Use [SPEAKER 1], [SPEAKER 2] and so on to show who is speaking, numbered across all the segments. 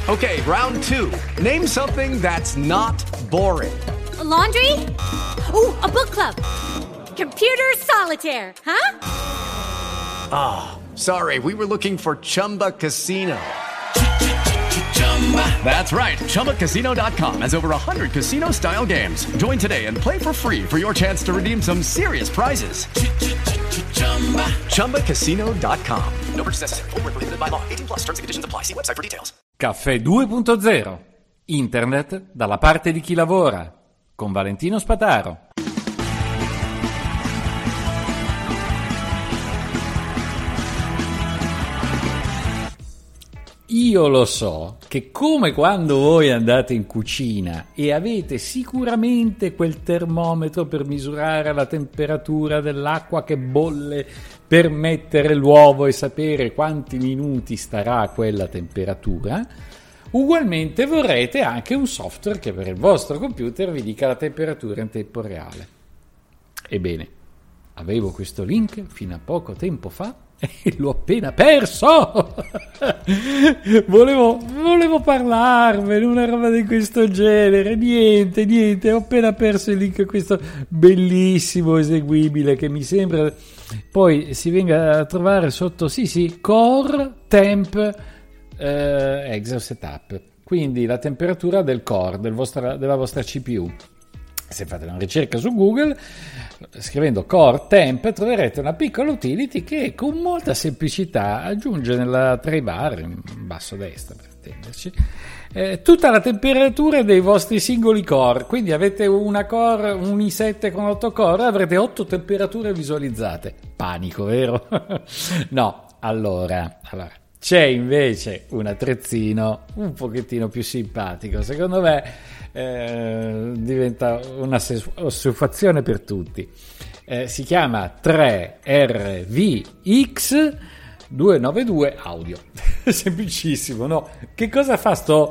[SPEAKER 1] Okay, round 2. Name something that's not boring.
[SPEAKER 2] A laundry? Ooh, a book club. Computer solitaire, huh?
[SPEAKER 1] Ah, sorry, we were looking for Chumba Casino. That's right, ChumbaCasino.com has over 100 casino-style games. Join today and play for free for your chance to redeem some serious prizes. ChumbaCasino.com. No purchase necessary. Void where prohibited by law. 18 plus. Terms and conditions apply. See website for details.
[SPEAKER 3] Caffè 2.0. Internet dalla parte di chi lavora. Con Valentino Spataro. Io lo so che come quando voi andate in cucina e avete sicuramente quel termometro per misurare la temperatura dell'acqua che bolle per mettere l'uovo e sapere quanti minuti starà a quella temperatura, ugualmente vorrete anche un software che per il vostro computer vi dica la temperatura in tempo reale. Ebbene, avevo questo link fino a poco tempo fa e l'ho appena perso. volevo parlarvene, una roba di questo genere. Niente, ho appena perso il link a questo bellissimo eseguibile che mi sembra poi si venga a trovare sotto Core Temp Exo Setup, quindi la temperatura del core della vostra CPU. Se fate una ricerca su Google scrivendo Core Temp troverete una piccola utility che con molta semplicità aggiunge nella tray bar in basso a destra, per intenderci, tutta la temperatura dei vostri singoli core. Quindi avete una core, un i7 con 8 core, avrete 8 temperature visualizzate. Panico, vero? No, allora c'è invece un attrezzino un pochettino più simpatico, secondo me. Diventa una soddisfazione per tutti. Si chiama 3RVX292 Audio. Semplicissimo, no? Che cosa fa sto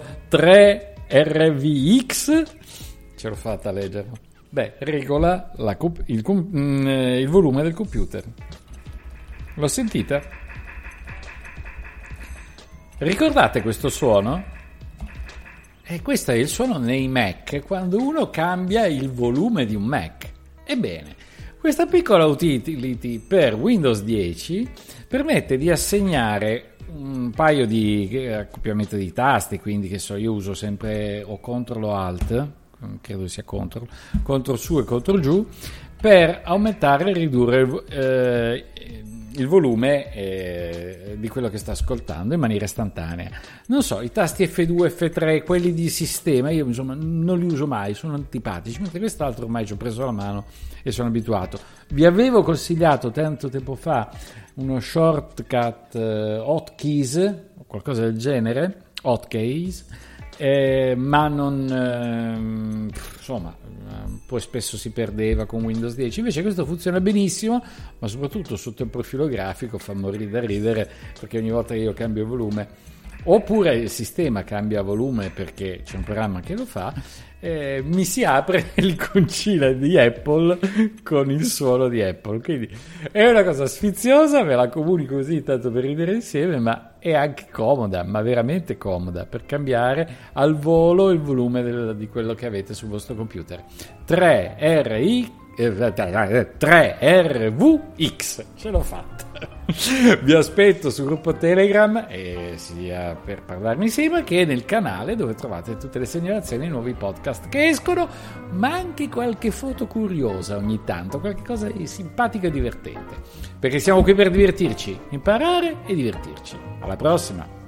[SPEAKER 3] 3RVX? Ce l'ho fatta a leggere. Beh, regola il volume del computer. L'ho sentita? Ricordate questo suono? E questo è il suono nei Mac quando uno cambia il volume di un Mac. Ebbene, questa piccola utility per Windows 10 permette di assegnare un paio di accoppiamenti di tasti, quindi che so, io uso sempre o Ctrl o Alt, credo sia Ctrl su e Ctrl giù, per aumentare e ridurre il volume di quello che sta ascoltando in maniera istantanea. Non so, i tasti F2, F3, quelli di sistema, io insomma non li uso mai, sono antipatici, mentre quest'altro ormai ci ho preso la mano e sono abituato. Vi avevo consigliato tanto tempo fa uno shortcut hotkeys o qualcosa del genere, hotkeys, ma non insomma poi spesso si perdeva con Windows 10. Invece questo funziona benissimo, ma soprattutto sotto il profilo grafico fa morire da ridere, perché ogni volta che io cambio volume, oppure il sistema cambia volume perché c'è un programma che lo fa, mi si apre l'iconcina di Apple con il suono di Apple. Quindi è una cosa sfiziosa, ve la comunico così tanto per ridere insieme, ma è anche comoda, ma veramente comoda, per cambiare al volo il volume di quello che avete sul vostro computer. 3RVX, ce l'ho fatta. Vi aspetto sul gruppo Telegram, sia per parlarmi insieme che nel canale, dove trovate tutte le segnalazioni ai nuovi podcast che escono, ma anche qualche foto curiosa ogni tanto, qualche cosa di simpatico e divertente, perché siamo qui per divertirci, imparare e divertirci. Alla prossima!